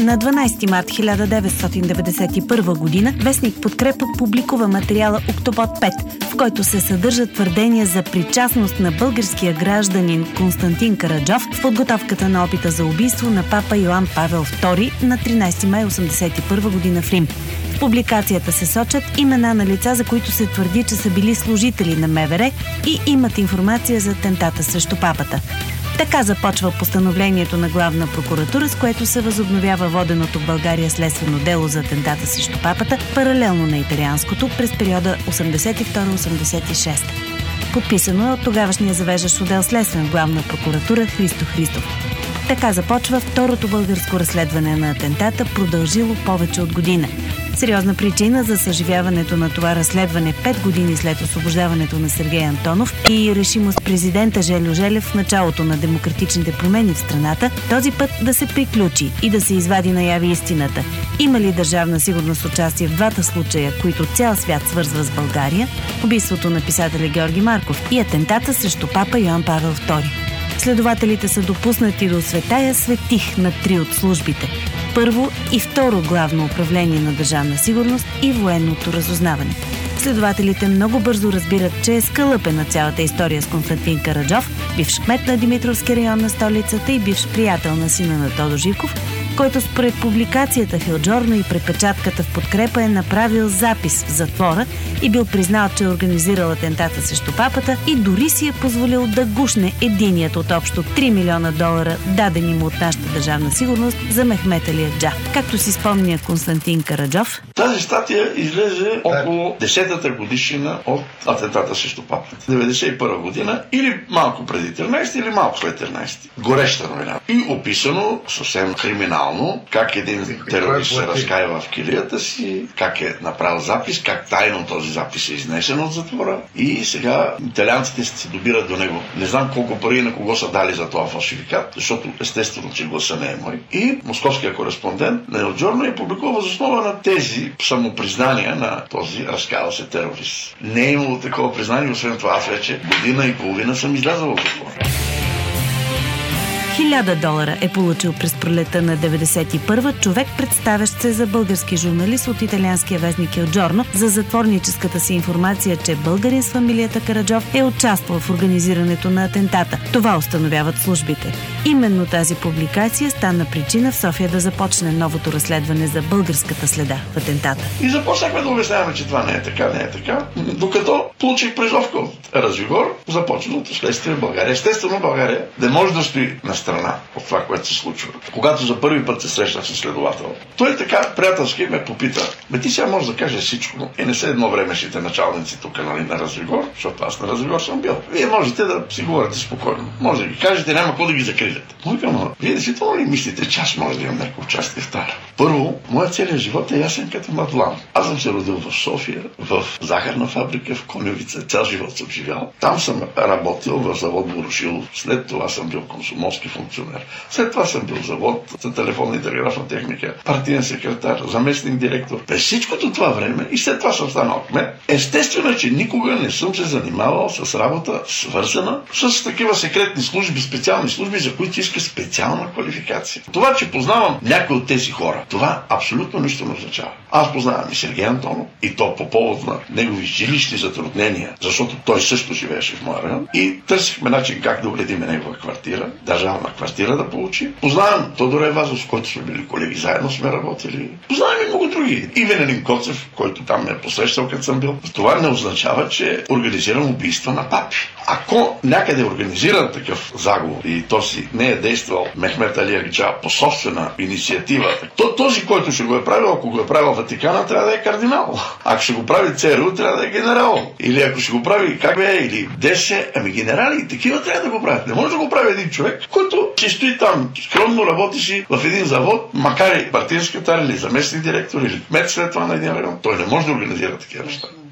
На 12 март 1991 година вестник Подкрепа публикува материала Октобот 5, в който се съдържат твърдения за причастност на българския гражданин Константин Караджов в подготовката на опита за убийство на папа Йоан Павел II на 13 май 1981 година в Рим. В публикацията се сочат имена на лица, за които се твърди, че са били служители на МВР и имат информация за атентата срещу папата. Така започва постановлението на главна прокуратура, с което се възобновява воденото в България следствено дело за атентата срещу папата, паралелно на италианското, през периода 82-86. Подписано е от тогавашния завеждащ отдел следствен в главна прокуратура Христо Христов. Така започва второто българско разследване на атентата, продължило повече от година. Сериозна причина за съживяването на това разследване 5 години след освобождаването на Сергей Антонов и решимост президента Жельо Желев в началото на демократичните промени в страната, този път да се приключи и да се извади наяви истината. Има ли държавна сигурност участие в двата случая, които цял свят свързва с България, убийството на писателя Георги Марков и атентата срещу папа Йоан Павел II? Следователите са допуснати до Светая Светих на 3 от службите. Първо и второ главно управление на държавна сигурност и военното разузнаване. Следователите много бързо разбират, че е скалъпена цялата история с Константин Караджов, бивш кмет на Димитровски район на столицата и бивш приятел на сина на Тодор Живков, който според публикацията в Елджорно и препечатката в Подкрепа е направил запис в затвора и бил признал, че е организирал атентата срещу папата и дори си е позволил да гушне единият от общо $3 милиона, дадени му от нашата държавна сигурност за Мехмет Али Аджа. Както си спомня Константин Караджов, тази статия излезе около 10-та годишнина от атентата срещу папата. 91 година или малко преди 13 или малко след 13. Гореща новина. И описано съвсем криминално как един терорист се разкаива в килията си, как е направил запис, как тайно този запис е изнесен от затвора и сега италианците се добират до него. Не знам колко пари на кого са дали за това фалшификат, защото естествено, че гласа не е мой. И московския кореспондент на Елджорно е публикувал въз основа на тези самопризнания на този разкаял се терорист. Не е имало такова признание, освен това аз вече година и половина съм излязъл от затвора. $1000 е получил през пролета на 91-а човек, представящ се за български журналист от италианския вестник Елджорно, за затворническата си информация, че българин с фамилията Караджов е участвал в организирането на атентата. Това установяват службите. Именно тази публикация стана причина в София да започне новото разследване за българската следа в атентата. И започнахме да обясняваме, че това не е така, докато получих призовка от Развигор, започналото следствие в България. Естествено, България не може да стои на страна от това, което се случва. Когато за първи път се срещнах с следовател, той така приятелски ме попита: ти сега можеш да кажеш всичко. И не са едно време шите началници тук, нали, на Развигор, защото аз на Развигор съм бил. Вие можете да си говорите спокойно. Може да ги кажете, няма какво да ги закриете. Но вие действително ли мислите, че аз може да имам някакво участие в това? Първо, моят целият живот е ясен като мадлан. Аз съм се родил в София, в захарна фабрика, в Коньовица. Цял живот съм живял. Там съм работил в завод Ворошилов. След това съм бил комсомолски функционер. След това съм бил завод за телефонна и телеграфна техника, партиен секретар, заместник директор. През всичкото това време и след това съм станал кмет. Естествено, че никога не съм се занимавал с работа, свързана с такива секретни служби, специални служби, за които иска специална квалификация. Това, че познавам някои от тези хора, това абсолютно нищо не означава. Аз познавам и Сергей Антонов, и то по повод на негови жилищни затруднения, защото той също живееше в моя район, и търсихме начин как да уредиме негова квартира, държавна квартира да получи. Познавам Тодор Евазов, с който сме били колеги, заедно сме работили. Познавам и много други. И Венелин Коцев, който там ме е посрещал, като съм бил. Това не означава, че организирам убийства на папи. Ако някъде е организиран такъв заговор и то си не е действал Мехмет Али Аджа по собствена инициатива, то този, който ще го е правил, ако го е правил Ватикана, трябва да е кардинал. Ако ще го прави ЦРУ, трябва да е генерал. Или ако ще го прави КГБ или ДС, генерали и такива трябва да го правят. Не може да го прави един човек, който ще стои там, скромно работи в един завод, макар и партиен секретар или заместник директор или кмет след това на един район. Той не може да организира такива неща.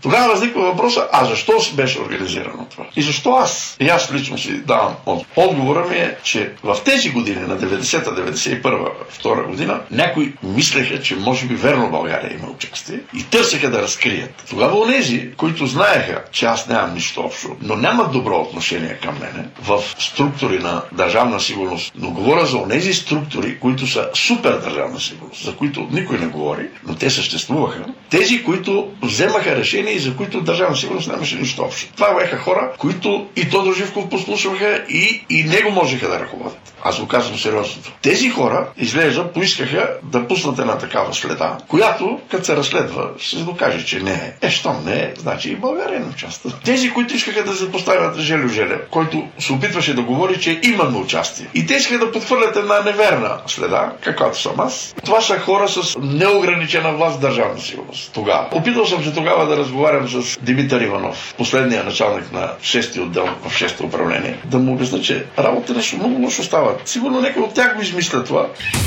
Тогава възниква въпроса, а защо беше организирано това? И защо аз? И аз лично си давам отговора ми е, че в тези години на 90-та, 91-та, 2 година, някои мислеха, че може би верно България има участие и търсеха да разкрият. Тогава онези, които знаеха, че аз нямам нищо общо, но нямат добро отношение към мене в структури на държавна сигурност, но говоря за онези структури, които са супер държавна сигурност, за които никой не говори, но те съществуваха. Тези, които вземаха решения и за които държавна сигурност нямаше нищо общо. Това бяха хора, които и Тодор Живков послушваха и него можеха да ръководят. Аз го казвам сериозно. Тези хора излеза, поискаха да пуснат една такава следа, която, като се разследва, ще се докаже, че не е. Щом не е, значи и България не участва. Тези, които искаха да се поставят Желю Желев, който се опитваше да говори, че имаме участие. И те искаха да подхвърлят една неверна следа, каквато съм аз. Това са хора с неограничена власт в държавна сигурност. Тогава. Опитал съм се тогава да разговарям с Димитър Иванов, последния началник на 6-ти отдел в 6-то управление, да му обясня, че работа нещо много лошо става. Сигурно някой от тях го измисля това.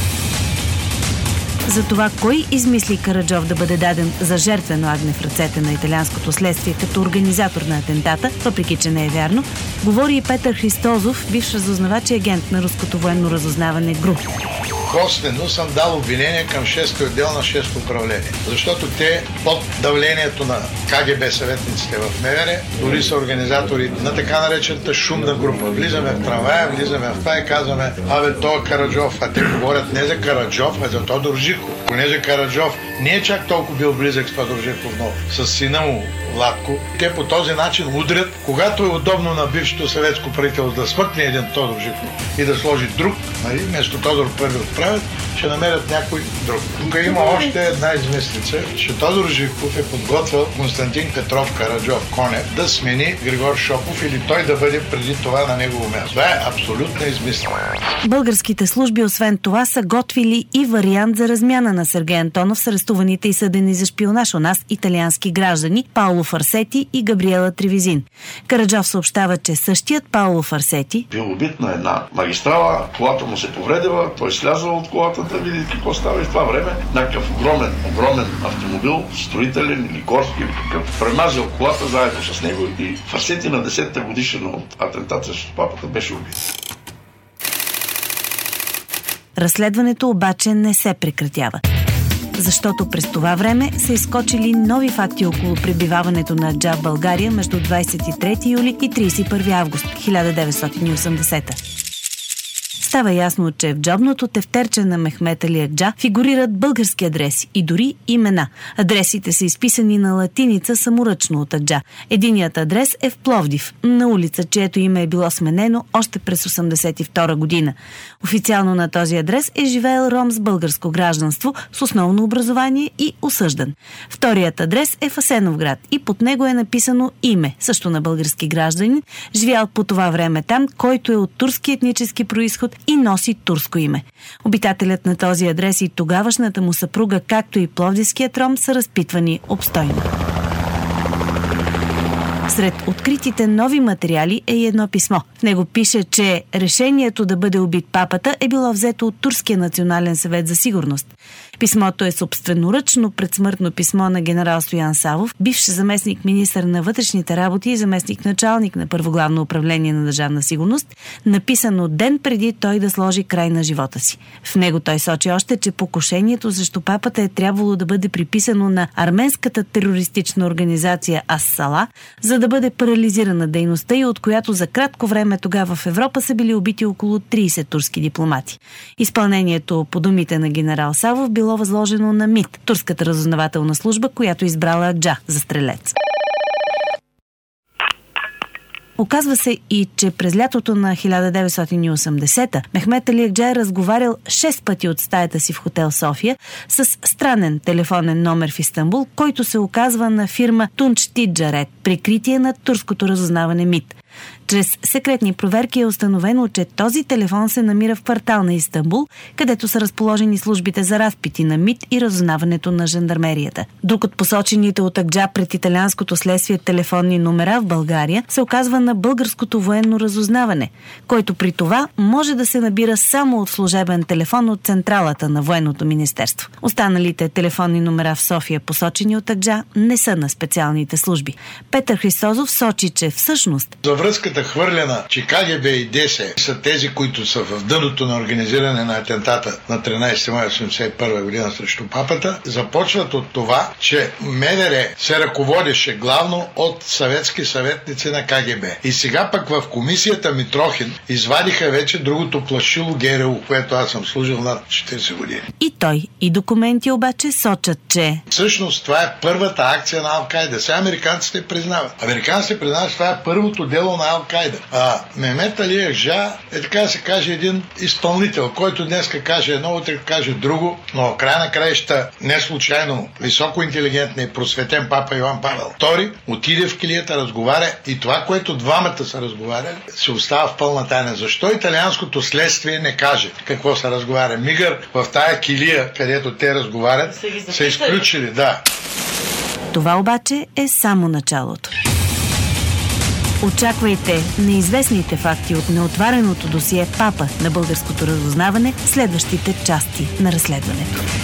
За това кой измисли Караджов да бъде даден за жертвено агне в ръцете на италианското следствие като организатор на атентата, въпреки че не е вярно, говори и Петър Христозов, бивш разузнавач и агент на руското военно разузнаване ГРУ. Косвено съм дал обвинение към 6-ти отдел на 6-то управление. Защото те под давлението на КГБ съветниците в МВР, дори са организатори на така наречената шумна група. Влизаме в трамвая, влизаме в това и казваме, той е Караджов, а те говорят не за Караджов, а за Тодор Живков. Понеже Караджов не е чак толкова бил близък с Тодор Живков, но с сина му Владко, те по този начин удрят, когато е удобно на бившето съветско правителство да смъкне един Тодор Живков и да сложи друг, вместо Тодор първи отправят, ще намерят някой друг. Тук има още една измислица, че Тодор Живков е подготвил Константин Петров Караджов Конев да смени Григор Шопов или той да бъде преди това на негово място. Това е абсолютна измислица. Българските служби, освен това, са готвили и вариант за размяна на Сергей Антонов с арестуваните и съдени за шпионаж у нас италиански граждани Пауло Фарсети и Габриела Тревизин. Караджов съобщава, че същият Пауло Фарсети бил убит на една магистрала, колата му се повредила, той слязал от колата да види какво става и в това време някакъв огромен автомобил, строителен или горски, какъв, премазал колата заедно с него и Фарсети на 10-та годишна от атентата с папата беше убит. Разследването обаче не се прекратява, защото през това време са изскочили нови факти около пребиваването на Аджа в България между 23 юли и 31 август 1980. Става ясно, че в джобното тефтерче на Мехмет Али Аджа фигурират български адреси и дори имена. Адресите са изписани на латиница саморъчно от Аджа. Единият адрес е в Пловдив, на улица, чието име е било сменено още през 1982 година. Официално на този адрес е живеел ром с българско гражданство, с основно образование и осъждан. Вторият адрес е в Асеновград и под него е написано име, също на български гражданин, живял по това време там, който е от турски етнически произход и носи турско име. Обитателят на този адрес и тогавашната му съпруга, както и пловдивският ром, са разпитвани обстойно. Сред откритите нови материали е и едно писмо. В него пише, че решението да бъде убит папата е било взето от Турския национален съвет за сигурност. Писмото е собственоръчно предсмъртно писмо на генерал Стоян Савов, бивш заместник министър на вътрешните работи и заместник началник на Първо главно управление на държавна сигурност, написано ден преди той да сложи край на живота си. В него той сочи още, че покушението срещу папата е трябвало да бъде приписано на арменската терористична организация Ас-Сала, за да бъде парализирана дейността и от която за кратко време тогава в Европа са били убити около 30 турски дипломати. Изпълнението, по думите на генерал Савов, било възложено на МИТ, турската разузнавателна служба, която избрала Аджа за стрелец. Оказва се и, че през лятото на 1980-та Мехмет Али Аджа е разговарял 6 пъти от стаята си в хотел София с странен телефонен номер в Истанбул, който се оказва на фирма Тунч Тиджарет, прикритие на турското разузнаване МИТ. Чрез секретни проверки е установено, че този телефон се намира в квартал на Истанбул, където са разположени службите за разпити на МИТ и разузнаването на жандармерията. Друг от посочените от Акджа пред италианското следствие телефонни номера в България се оказва на българското военно разузнаване, който при това може да се набира само от служебен телефон от централата на военното министерство. Останалите телефонни номера в София, посочени от Акджа, не са на специалните служби. Петър Христозов сочи, че всъщност за връзката хвърлена, че КГБ и ДС са тези, които са в дъното на организиране на атентата на 13 май 1981 година срещу папата, започват от това, че МВР се ръководеше главно от съветски съветници на КГБ. И сега пък в комисията Митрохин извадиха вече другото плашило ГРУ, което аз съм служил над 40 години. И той, и документи обаче сочат, че всъщност това е първата акция на Ал-Кайда. Сега американците признават. Американците признават, че това е първото дело на Ал-Кайда. Мехмед Али Акджа е, така да се каже, един изпълнител, който днеска каже едно, утре каже друго, но края на краища не случайно високо интелигентен и просветен папа Йоан Павел II отиде в килията, разговаря и това, което двамата са разговаряли, се остава в пълна тайна. Защо италианското следствие не каже какво са разговаря? Мигър в тая килия, където те разговарят, са изключили, да. Това обаче е само началото. Очаквайте неизвестните факти от неотвареното досие Папа на българското разузнаване в следващите части на разследването.